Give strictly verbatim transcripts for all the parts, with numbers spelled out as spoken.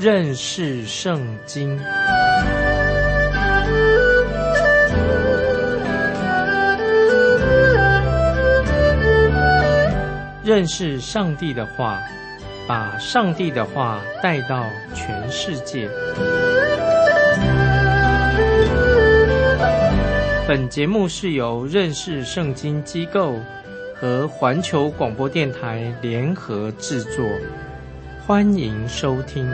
认识圣经。认识上帝的话，把上帝的话带到全世界。本节目是由认识圣经机构和环球广播电台联合制作，欢迎收听。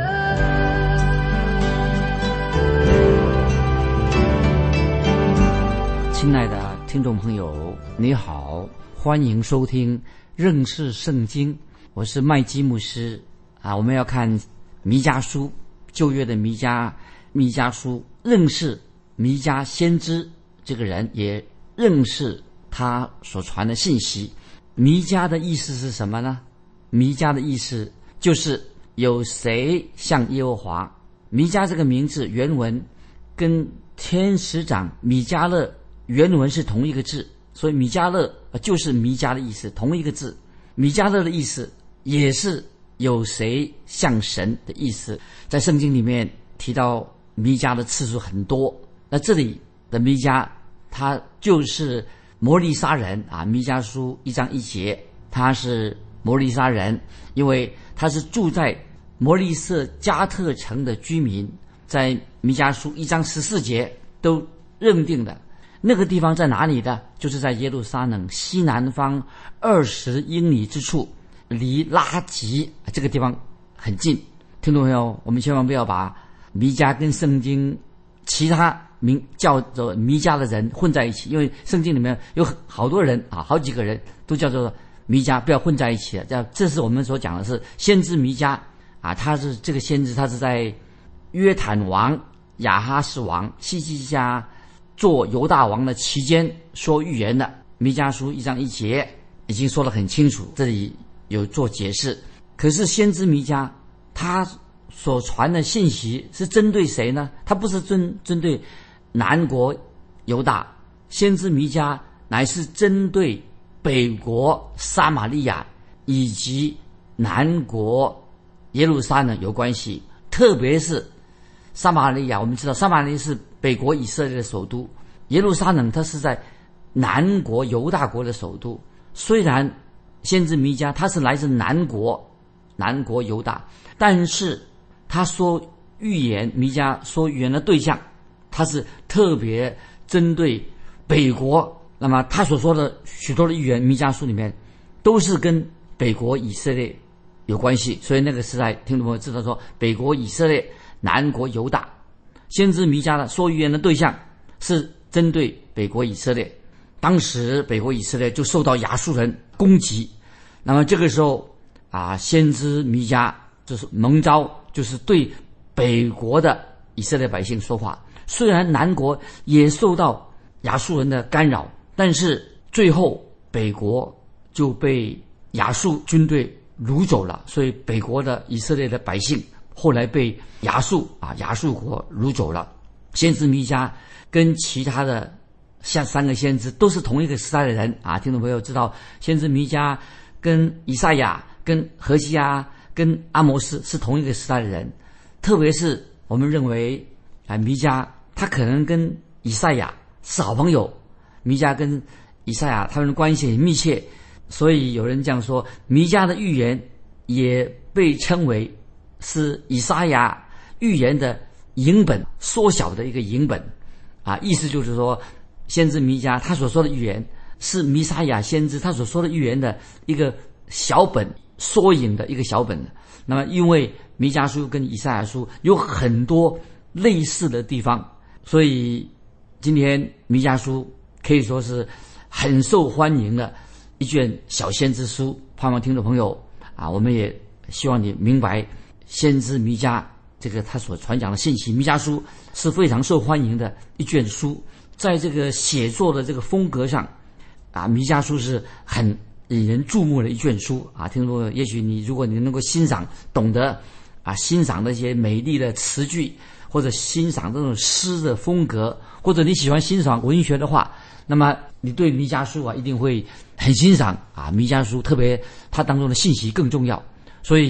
亲爱的听众朋友，你好，欢迎收听认识圣经，我是麦基牧师啊。我们要看弥迦书，旧约的弥迦弥迦书，认识弥迦先知这个人，也认识他所传的信息。弥迦的意思是什么呢？弥迦的意思就是有谁像耶和华。弥迦这个名字原文跟天使长米迦勒原文是同一个字，所以米迦勒就是弥迦的意思，同一个字。米迦勒的意思也是有谁像神的意思。在圣经里面提到弥迦的次数很多，那这里的弥迦他就是摩利沙人啊。弥迦书一章一节，他是摩利沙人，因为他是住在摩利色加特城的居民，在弥迦书一章十四节都认定的。那个地方在哪里的？就是在耶路撒冷西南方二十英里之处，离拉吉这个地方很近。听众朋友，我们千万不要把弥迦跟圣经其他名叫做弥迦的人混在一起，因为圣经里面有好多人啊，好几个人都叫做弥迦，不要混在一起了。这是我们所讲的是先知弥迦啊，他是这个先知，他是在约坦王、亚哈斯王、希西家做犹大王的期间说预言的。弥迦书一章一节已经说得很清楚，这里有做解释。可是先知弥迦他所传的信息是针对谁呢？他不是针针对南国犹大，先知弥迦乃是针对北国撒玛利亚以及南国耶路撒冷有关系。特别是撒玛利亚，我们知道撒玛利亚是北国以色列的首都，耶路撒冷它是在南国犹大国的首都。虽然先知弥迦他是来自南国南国犹大，但是他说预言，弥迦说预言的对象，他是特别针对北国。那么他所说的许多的预言，弥迦书里面都是跟北国以色列有关系。所以那个时代听众朋友知道说，北国以色列，南国犹大。先知弥迦的说预言的对象是针对北国以色列。当时北国以色列就受到亚述人攻击，那么这个时候啊，先知弥迦就是蒙召，就是对北国的以色列百姓说话。虽然南国也受到亚述人的干扰，但是最后北国就被亚述军队掳走了，所以北国的以色列的百姓后来被亚述啊亚述国掳走了。先知弥迦跟其他的像三个先知都是同一个时代的人啊。听众朋友知道，先知弥迦跟以赛亚、跟何西阿、跟阿摩斯是同一个时代的人。特别是我们认为啊，弥迦他可能跟以赛亚是好朋友，弥迦跟以赛亚他们的关系很密切，所以有人这样说，弥迦的预言也被称为是以赛亚预言的影本，缩小的一个影本啊，意思就是说，先知弥迦他所说的预言是弥赛亚先知他所说的预言的一个小本，缩影的一个小本。那么因为弥迦书跟以赛亚书有很多类似的地方，所以今天弥迦书可以说是很受欢迎的一卷小先知书。盼望听众朋友啊，我们也希望你明白先知弥迦这个他所传讲的信息。弥迦书是非常受欢迎的一卷书，在这个写作的这个风格上啊，弥迦书是很引人注目的一卷书啊。听众朋友，也许你如果你能够欣赏懂得啊欣赏那些美丽的词句，或者欣赏这种诗的风格，或者你喜欢欣赏文学的话，那么你对弥迦书啊一定会很欣赏啊。弥迦书特别它当中的信息更重要，所以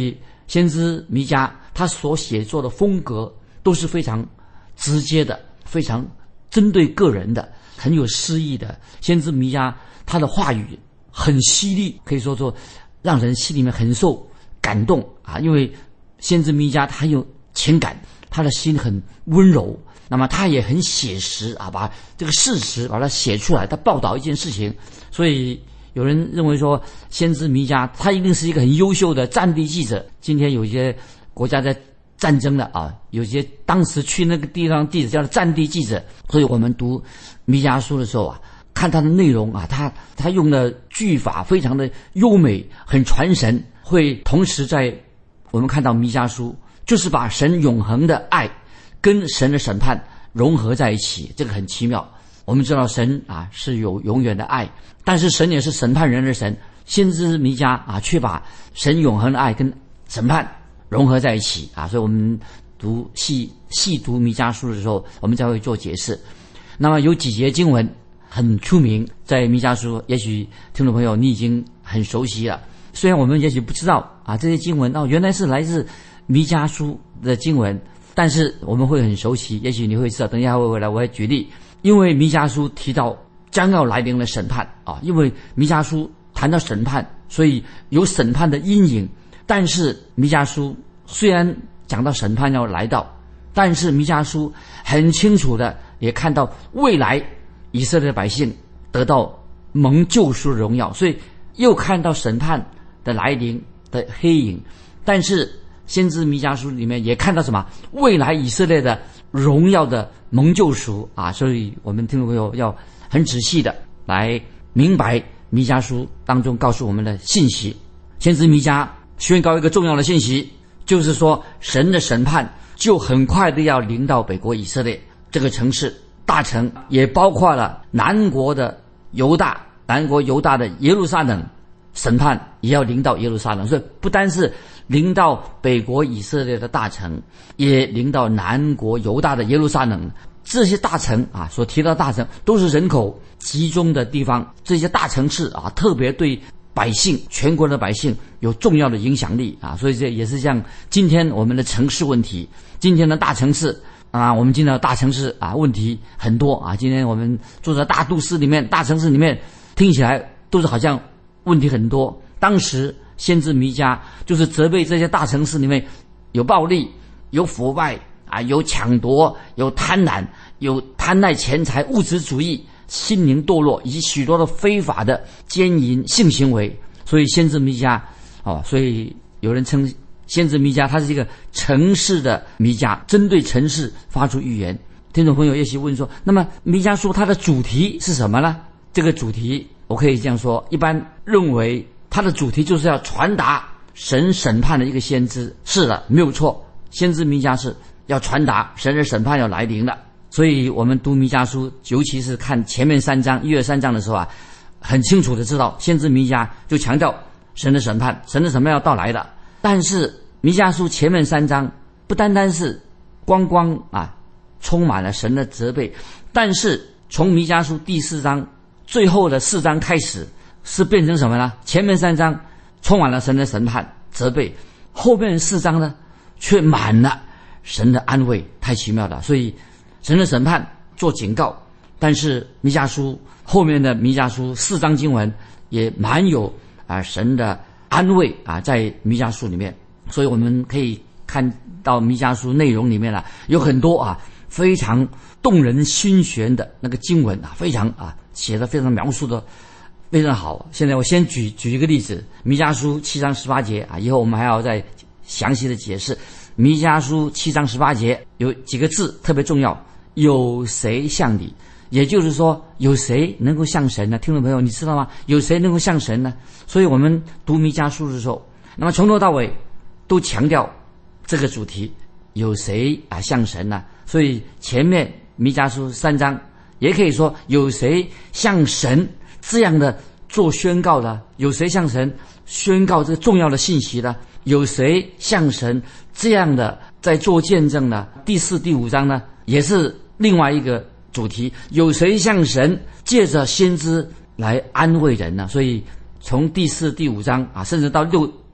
先知弥迦他所写作的风格都是非常直接的，非常针对个人的，很有诗意的。先知弥迦他的话语很犀利，可以说说让人心里面很受感动啊。因为先知弥迦他有情感，他的心很温柔，那么他也很写实啊，把这个事实把它写出来，他报道一件事情。所以有人认为说，先知弥迦他一定是一个很优秀的战地记者。今天有一些国家在战争的啊，有些当时去那个地方记者叫做战地记者。所以我们读弥迦书的时候啊，看他的内容啊，他他用的句法非常的优美，很传神，会同时在我们看到弥迦书就是把神永恒的爱跟神的审判融合在一起，这个很奇妙。我们知道神啊是有永远的爱，但是神也是审判人的神。先知弥迦啊，却把神永恒的爱跟审判融合在一起啊。所以我们读细细读弥迦书的时候，我们才会做解释。那么有几节经文很出名，在弥迦书，也许听众朋友你已经很熟悉了。虽然我们也许不知道啊，这些经文哦原来是来自弥迦书的经文，但是我们会很熟悉。也许你会知道，等一下会回来我会举例。因为弥迦书提到将要来临的审判啊，因为弥迦书谈到审判，所以有审判的阴影。但是弥迦书虽然讲到审判要来到，但是弥迦书很清楚的也看到未来以色列百姓得到蒙救赎的荣耀，所以又看到审判的来临的黑影。但是先知弥迦书里面也看到什么？未来以色列的荣耀的蒙救赎啊！所以我们听众朋友要很仔细的来明白弥迦书当中告诉我们的信息。先知弥迦宣告一个重要的信息，就是说神的审判就很快的要临到北国以色列这个城市大城，也包括了南国的犹大，南国犹大的耶路撒冷，审判也要临到耶路撒冷。所以不单是临到北国以色列的大城，也临到南国犹大的耶路撒冷。这些大城啊，所提到的大城都是人口集中的地方，这些大城市啊，特别对百姓，全国的百姓有重要的影响力啊。所以这也是像今天我们的城市问题，今天的大城市啊，我们今天的大城市啊，问题很多啊。今天我们住在大都市里面，大城市里面，听起来都是好像问题很多。当时先知弥迦就是责备这些大城市里面有暴力、有腐败啊，有抢夺、有贪婪、有贪爱钱财、物质主义、心灵堕落，以及许多的非法的奸淫性行为。所以先知弥迦哦，所以有人称先知弥迦他是一个城市的弥迦，针对城市发出预言。听众朋友也许问说，那么弥迦书它的主题是什么呢？这个主题我可以这样说，一般认为它的主题就是要传达神审判的一个先知。是的，没有错，先知弥迦是要传达神的审判要来临了。所以我们读弥迦书，尤其是看前面三章一二三章的时候啊，很清楚的知道先知弥迦就强调神的审判，神的审判要到来的。但是弥迦书前面三章不单单是光光啊充满了神的责备，但是从弥迦书第四章最后的四章开始，是变成什么呢？前面三章充满了神的审判责备，后面四章呢却满了神的安慰，太奇妙了。所以神的审判做警告，但是弥迦书后面的弥迦书四章经文也满有啊神的安慰啊，在弥迦书里面。所以我们可以看到弥迦书内容里面啊，有很多啊非常动人心弦的那个经文啊，非常啊写的非常描述的非常好。现在我先举举一个例子，弥迦书七章十八节啊，以后我们还要再详细的解释。弥迦书七章十八节有几个字特别重要，有谁像你？也就是说，有谁能够像神呢？听众朋友，你知道吗？有谁能够像神呢？所以我们读弥迦书的时候，那么从头到尾都强调这个主题，有谁啊像神呢？所以前面弥迦书三章也可以说，有谁像神这样的做宣告的？有谁像神宣告这个重要的信息呢？有谁像神这样的在做见证呢？第四、第五章呢，也是另外一个主题，有谁像神借着先知来安慰人呢？所以从第四、第五章啊，甚至到六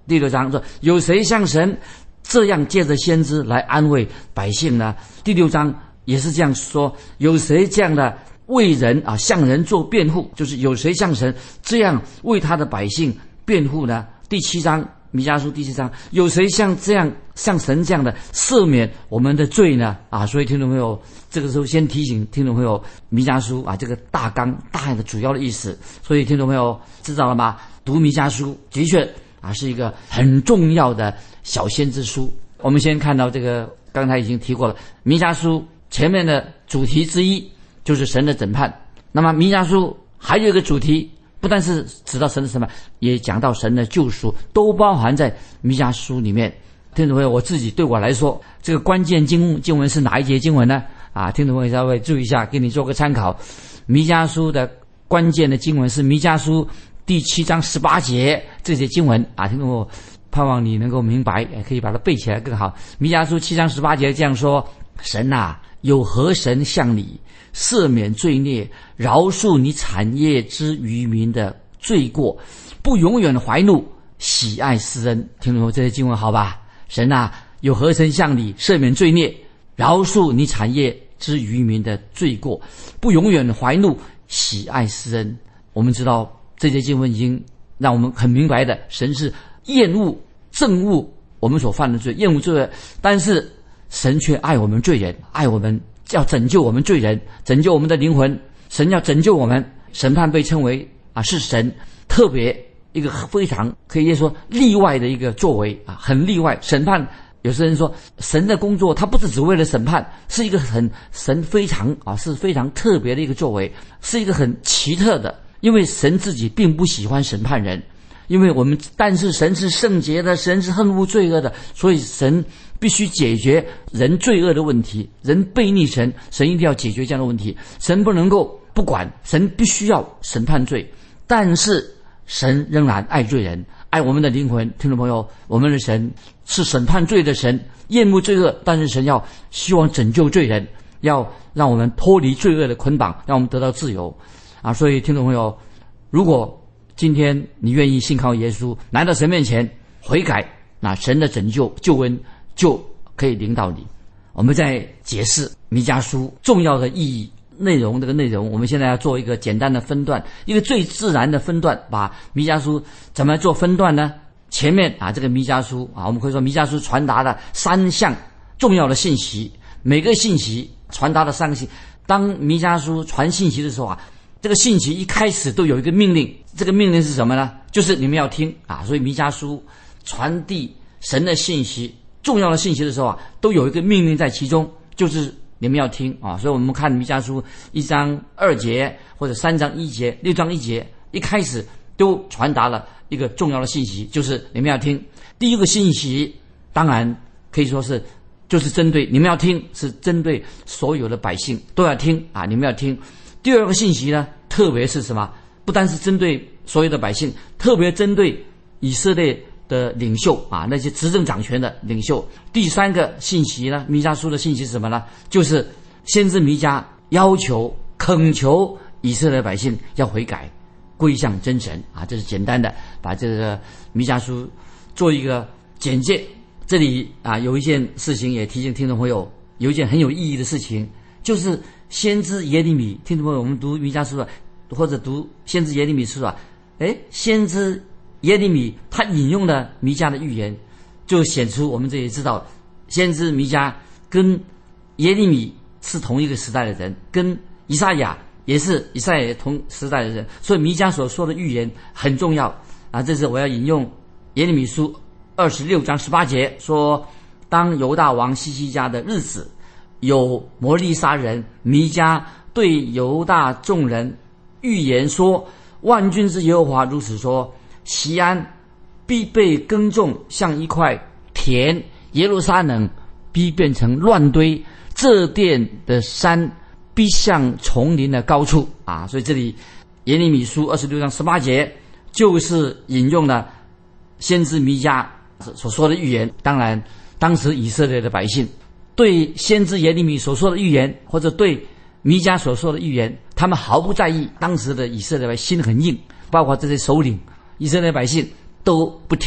第六章说，有谁像神这样借着先知来安慰百姓呢？第六章也是这样说，有谁这样的为人啊向人做辩护，就是有谁像神这样为他的百姓辩护呢？第七章弥迦书第七章，有谁像这样像神这样的赦免我们的罪呢？啊，所以听众朋友，这个时候先提醒听众朋友，弥迦书啊这个大纲大的主要的意思。所以听众朋友知道了吗？读弥迦书的确啊是一个很重要的小先知书。我们先看到这个，刚才已经提过了，弥迦书前面的主题之一就是神的审判。那么弥迦书还有一个主题，不但是指到神的审判，也讲到神的救赎，都包含在弥迦书里面。听众朋友，我自己对我来说，这个关键经经文是哪一节经文呢？啊，听众朋友稍微注意一下，给你做个参考。弥迦书的关键的经文是弥迦书第七章十八节这些经文啊，听众朋友，盼望你能够明白，也可以把它背起来更好。弥迦书七章十八节这样说：神啊，有何神向你赦免罪孽，饶恕你产业之渔民的罪过，不永远怀怒，喜爱施恩。听众朋友，这些经文好吧？神啊，有何神向你赦免罪孽，饶恕你产业之渔民的罪过，不永远怀怒，喜爱施恩。我们知道这些经文已经让我们很明白的，神是厌恶憎恶我们所犯的罪，厌恶罪恶，但是神却爱我们罪人，爱我们，要拯救我们罪人，拯救我们的灵魂。神要拯救我们，审判被称为啊是神特别一个非常可以说例外的一个作为啊，很例外。审判，有些人说神的工作他不是只为了审判，是一个很神非常啊是非常特别的一个作为，是一个很奇特的，因为神自己并不喜欢审判人。因为我们但是神是圣洁的，神是恨恶罪恶的，所以神必须解决人罪恶的问题，人悖逆神，神一定要解决这样的问题。神不能够不管，神必须要审判罪，但是神仍然爱罪人，爱我们的灵魂。听众朋友，我们的神是审判罪的神，厌恶罪恶，但是神要希望拯救罪人，要让我们脱离罪恶的捆绑，让我们得到自由啊！所以听众朋友，如果今天你愿意信靠耶稣，来到神面前悔改，那神的拯救救恩就可以领导你。我们在解释弥迦书重要的意义内容，这个内容我们现在要做一个简单的分段，一个最自然的分段。把弥迦书怎么做分段呢？前面啊这个弥迦书啊，我们可以说弥迦书传达了三项重要的信息，每个信息传达了三个信息。当弥迦书传信息的时候啊，这个信息一开始都有一个命令，这个命令是什么呢？就是你们要听啊！所以弥迦书传递神的信息，重要的信息的时候啊，都有一个命令在其中，就是你们要听啊！所以我们看弥迦书一章二节或者三章一节、六章一节，一开始都传达了一个重要的信息，就是你们要听。第一个信息当然可以说是就是针对你们要听，是针对所有的百姓都要听啊！你们要听。第二个信息呢，特别是什么？不单是针对所有的百姓，特别针对以色列的领袖啊，那些执政掌权的领袖。第三个信息呢，弥迦书的信息是什么呢？就是先知弥迦要求恳求以色列百姓要悔改，归向真神啊。这是简单的把这个弥迦书做一个简介。这里啊有一件事情也提醒听众朋友，有一件很有意义的事情，就是先知耶利米。听众朋友，我们读弥迦书啊，或者读先知耶利米书啊，诶，先知耶利米他引用了弥迦的预言，就显出我们这里知道，先知弥迦跟耶利米是同一个时代的人，跟以赛亚也是以赛亚同时代的人，所以弥迦所说的预言很重要啊。这是我要引用耶利米书二十六章十八节说：当犹大王西西家的日子，有摩利沙人弥迦对犹大众人预言说，万军之耶和华如此说，锡安必被耕种，像一块田，耶路撒冷必变成乱堆，这殿的山必像丛林的高处啊。所以这里耶利米书二十六章十八节就是引用了先知弥迦所说的预言。当然当时以色列的百姓对先知耶利米所说的预言，或者对弥迦所说的预言，他们毫不在意。当时的以色列百姓心很硬，包括这些首领，以色列百姓都不听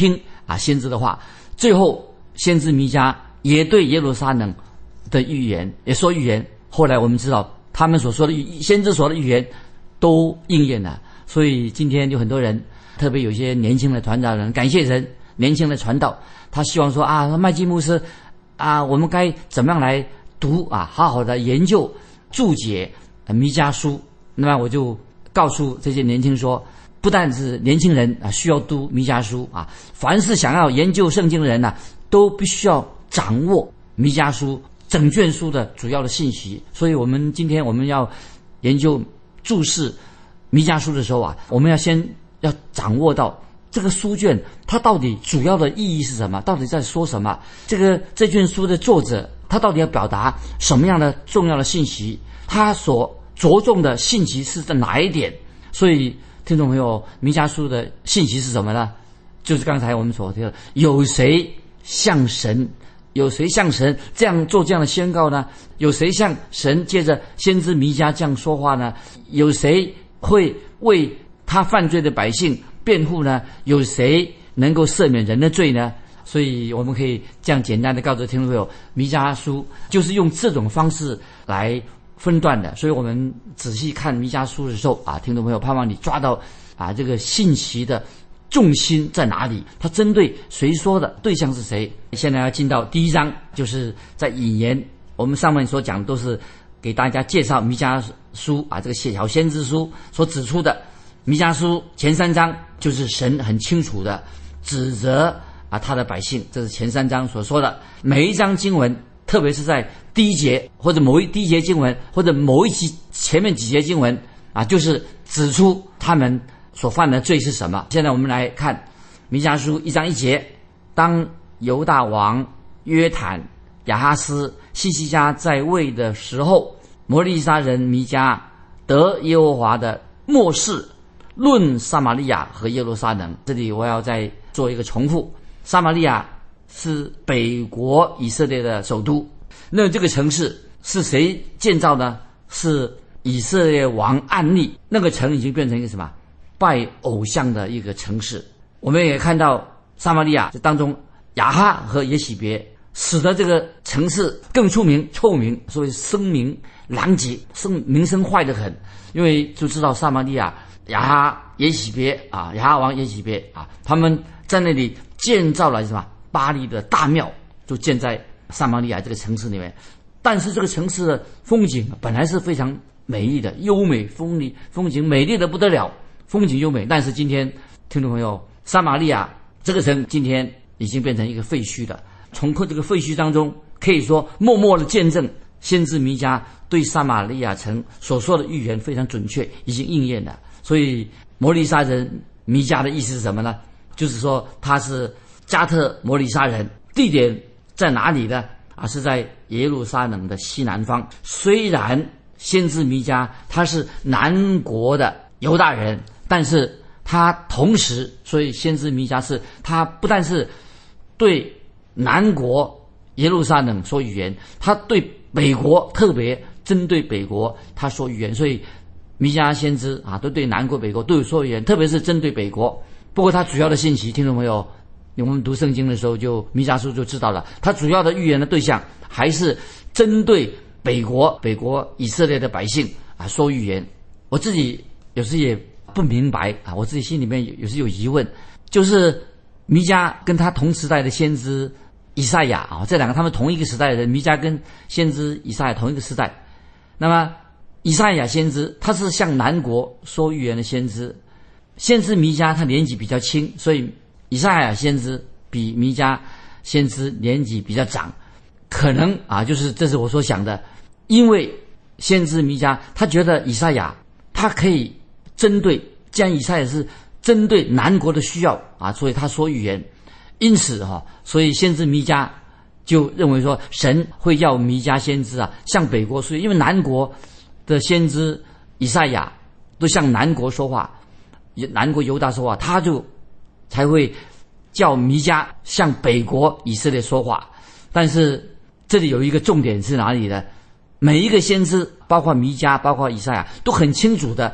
啊先知的话。最后先知弥迦也对耶路撒冷的预言也说预言，后来我们知道他们所说的先知所的预言都应验了。所以今天有很多人，特别有些年轻的传道人，感谢神，年轻的传道，他希望说啊，麦基牧师啊，我们该怎么样来读啊，好好的研究注解弥迦书。那么我就告诉这些年轻人说，不但是年轻人啊需要读弥迦书啊，凡是想要研究圣经的人呢、啊，都必须要掌握弥迦书整卷书的主要的信息。所以我们今天我们要研究注释弥迦书的时候啊，我们要先要掌握到这个书卷它到底主要的意义是什么，到底在说什么，这个这卷书的作者他到底要表达什么样的重要的信息，他所着重的信息是在哪一点。所以听众朋友，弥迦书的信息是什么呢？就是刚才我们所提的，有谁向神有谁向神这样做这样的宣告呢？有谁向神借着先知弥迦这样说话呢？有谁会为他犯罪的百姓辩护呢？有谁能够赦免人的罪呢？所以我们可以这样简单的告诉听众朋友，弥迦书就是用这种方式来分段的。所以我们仔细看弥迦书的时候啊，听众朋友，盼望你抓到啊这个信息的重心在哪里，他针对谁说的，对象是谁。现在要进到第一章，就是在引言，我们上面所讲的都是给大家介绍弥迦书啊，这个小先知书所指出的。弥迦书前三章就是神很清楚的指责啊他的百姓，这是前三章所说的。每一章经文，特别是在第一节或者某一第一节经文，或者某一集前面几节经文啊，就是指出他们所犯的罪是什么。现在我们来看弥迦书一章一节，当犹大王约坦、亚哈斯、希西家在位的时候，摩利沙人弥迦得耶和华的默示，论撒玛利亚和耶路撒冷。这里我要再做一个重复，撒玛利亚是北国以色列的首都，那这个城市是谁建造呢？是以色列王暗利。那个城已经变成一个什么拜偶像的一个城市。我们也看到撒玛利亚这当中，亚哈和耶洗别使得这个城市更出名臭名，所以声名狼藉，声名声坏得很。因为就知道撒玛利亚亚哈耶洗别啊，亚哈王耶洗别啊，他们在那里建造了什么巴黎的大庙，就建在撒玛利亚这个城市里面。但是这个城市的风景本来是非常美丽的，优美风丽，风景美丽的不得了，风景优美。但是今天听众朋友，撒玛利亚这个城今天已经变成一个废墟了。从这个废墟当中，可以说默默的见证先知弥迦对撒玛利亚城所说的预言非常准确，已经应验了。所以摩利沙人弥迦的意思是什么呢？就是说他是加特摩利沙人，地点在哪里呢？啊，是在耶路撒冷的西南方。虽然先知弥迦他是南国的犹大人，但是他同时，所以先知弥迦是他不但是对南国耶路撒冷说预言，他对北国，特别针对北国他说预言。所以弥迦先知啊，都对南国北国都有说预言，特别是针对北国。不过他主要的信息，听众朋友，我们读圣经的时候就弥迦书就知道了，他主要的预言的对象还是针对北国北国以色列的百姓啊说预言。我自己有时也不明白啊，我自己心里面有有时有疑问，就是弥迦跟他同时代的先知以赛亚啊，这两个他们同一个时代的人，弥迦跟先知以赛亚同一个时代。那么以赛亚先知他是向南国说预言的先知，先知弥迦他年纪比较轻，所以以赛亚先知比弥迦先知年纪比较长。可能啊，就是这是我所想的，因为先知弥迦他觉得以赛亚他可以针对，既然以赛亚是针对南国的需要啊，所以他说预言。因此哈、啊，所以先知弥迦就认为说，神会要弥迦先知啊向北国说，因为南国的先知以赛亚都向南国说话，南国犹大说话，他就才会叫弥迦向北国以色列说话。但是这里有一个重点是哪里呢？每一个先知，包括弥迦，包括以赛亚，都很清楚的，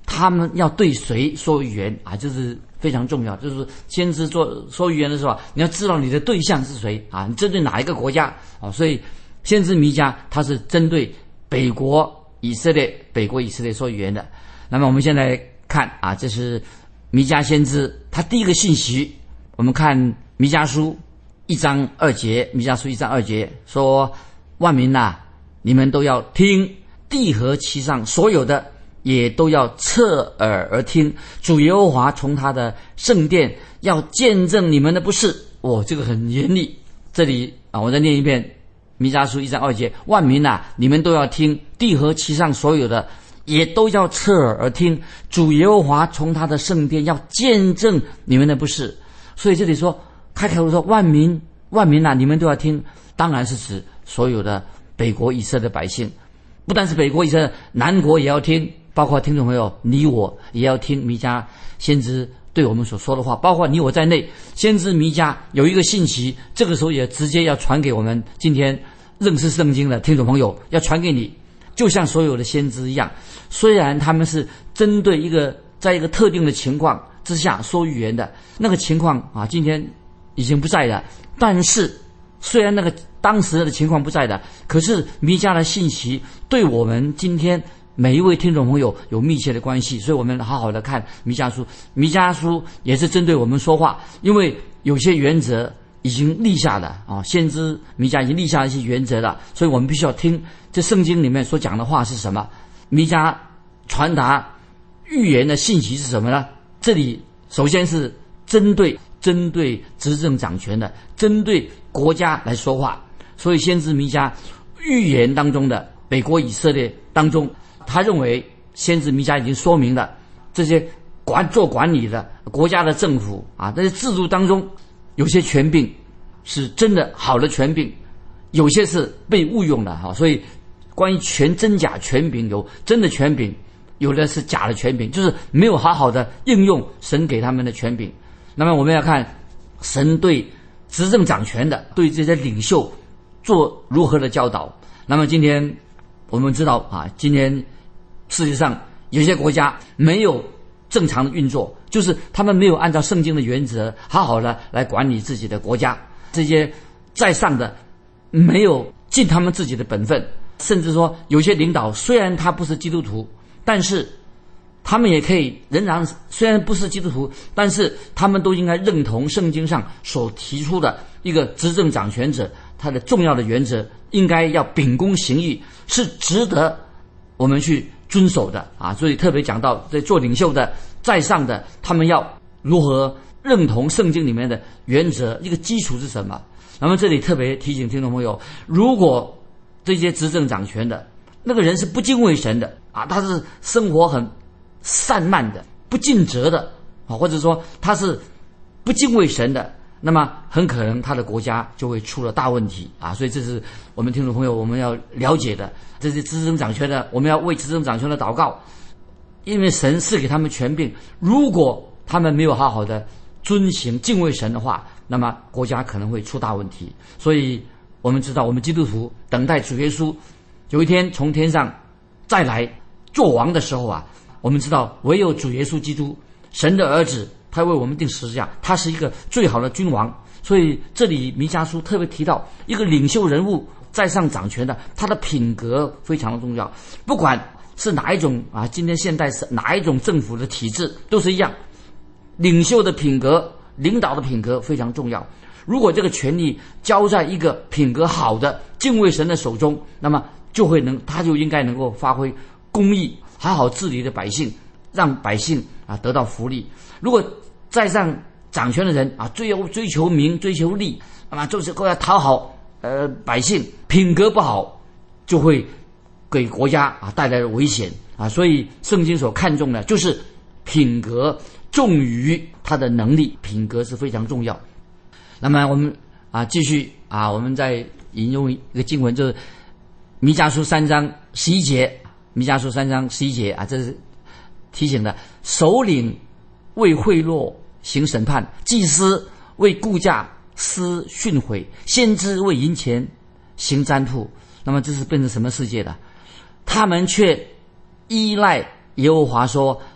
他们要对谁说预言啊，这是非常重要。就是先知做说预言的时候，你要知道你的对象是谁啊，你针对哪一个国家啊？所以先知弥迦他是针对北国以色列，北国以色列说预言的。那么我们现在看啊，这是弥迦先知他第一个信息。我们看弥迦书一章二节，弥迦书一章二节说：万民啊，你们都要听，地和其上所有的也都要侧耳而听，主耶和华从他的圣殿要见证你们的不是。哦，这个很严厉。这里啊，我再念一遍弥迦书一章二节：万民啊，你们都要听，地和其上所有的也都要侧耳而听，主耶和华从他的圣殿要见证你们的不是。所以这里说开口说万民万民啊，你们都要听，当然是指所有的北国以色列的百姓，不但是北国以色列，南国也要听，包括听众朋友你我也要听弥迦先知对我们所说的话，包括你我在内。先知弥迦有一个信息，这个时候也直接要传给我们今天认识圣经的听众朋友，要传给你，就像所有的先知一样，虽然他们是针对一个在一个特定的情况之下说预言的，那个情况啊，今天已经不在了。但是虽然那个当时的情况不在的，可是弥迦的信息对我们今天每一位听众朋友有密切的关系，所以我们好好的看弥迦书。弥迦书也是针对我们说话，因为有些原则已经立下了啊，先知弥迦已经立下一些原则了，所以我们必须要听这圣经里面所讲的话是什么。弥迦传达预言的信息是什么呢？这里首先是针对针对执政掌权的，针对国家来说话。所以先知弥迦预言当中的北国以色列当中，他认为先知弥迦已经说明了这些管做管理的国家的政府啊，这些制度当中有些权柄是真的好的权柄，有些是被误用的哈。所以关于权真假权柄，有真的权柄，有的是假的权柄，就是没有好好的应用神给他们的权柄。那么我们要看神对执政掌权的，对这些领袖做如何的教导。那么今天我们知道啊，今天世界上有些国家没有正常的运作，就是他们没有按照圣经的原则好好的来管理自己的国家。这些在上的没有尽他们自己的本分，甚至说有些领导虽然他不是基督徒，但是他们也可以仍然虽然不是基督徒，但是他们都应该认同圣经上所提出的一个执政掌权者他的重要的原则，应该要秉公行义，是值得我们去遵守的啊。所以特别讲到在做领袖的在上的，他们要如何认同圣经里面的原则，一个基础是什么。那么这里特别提醒听众朋友，如果这些执政掌权的那个人是不敬畏神的啊，他是生活很散漫的，不尽责的啊，或者说他是不敬畏神的，那么很可能他的国家就会出了大问题啊。所以这是我们听众朋友我们要了解的，这些执政掌权的，我们要为执政掌权的祷告，因为神赐给他们权柄，如果他们没有好好的遵行敬畏神的话，那么国家可能会出大问题。所以我们知道，我们基督徒等待主耶稣有一天从天上再来做王的时候啊，我们知道唯有主耶稣基督神的儿子，他为我们定十字架，他是一个最好的君王。所以这里弥迦书特别提到一个领袖人物在上掌权的，他的品格非常的重要，不管是哪一种啊，今天现代是哪一种政府的体制都是一样，领袖的品格领导的品格非常重要。如果这个权力交在一个品格好的敬畏神的手中，那么就会能他就应该能够发挥公义，好好治理的百姓，让百姓啊得到福利。如果在上掌权的人啊追追求名追求利，那么就是为了讨好呃百姓，品格不好，就会给国家啊带来危险啊。所以圣经所看重的就是品格重于他的能力，品格是非常重要。那么我们啊继续啊，我们再引用一个经文，就是弥迦书三章十一节，弥迦书三章十一节啊，这是提醒的：首领为贿赂行审判，祭司为雇价施训诲，先知为银钱行占卜。那么这是变成什么世界的？他们却依赖耶和华说：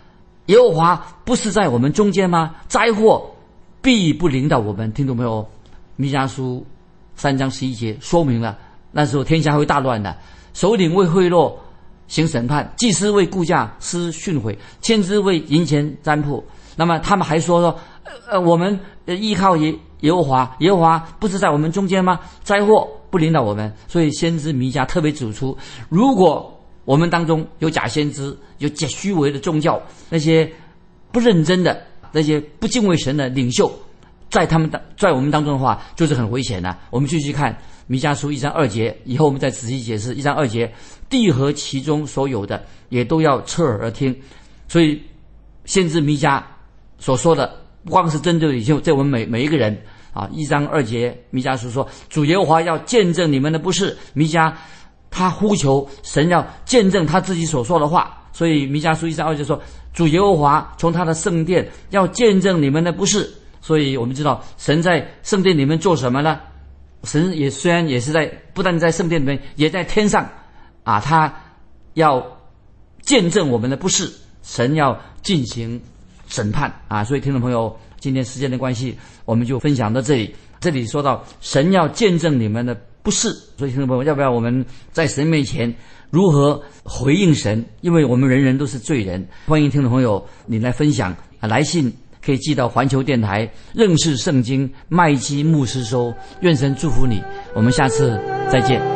耶和华不是在我们中间吗？灾祸必不临到我们。听懂没有？弥迦书三章十一节说明了，那时候天下会大乱的，首领为贿赂行审判，祭司为雇价施训诲，先知为银钱占卜。那么他们还说说，呃，我们依靠耶耶和华，耶和华不是在我们中间吗？灾祸不临到我们。所以先知弥迦特别指出，如果我们当中有假先知，有假虚伪的宗教，那些不认真的、那些不敬畏神的领袖，在他们当在我们当中的话，就是很危险的。我们继续看弥迦书一章二节，以后我们再仔细解释一章二节，地和其中所有的也都要侧耳而听。所以先知弥迦所说的，不光是针对就对我们每每一个人啊。一章二节，弥迦书说，主耶和华要见证你们的不是。弥迦他呼求神要见证他自己所说的话，所以弥迦书一章二节说，主耶和华从他的圣殿要见证你们的不是。所以我们知道神在圣殿里面做什么呢？神也虽然也是在，不但在圣殿里面，也在天上啊，他要见证我们的不是，神要进行审判啊。所以听众朋友，今天时间的关系，我们就分享到这里。这里说到神要见证你们的不是，所以听众朋友，要不要我们在神面前如何回应神？因为我们人人都是罪人。欢迎听众朋友你来分享啊，来信可以寄到环球电台认识圣经麦基牧师收。愿神祝福你，我们下次再见。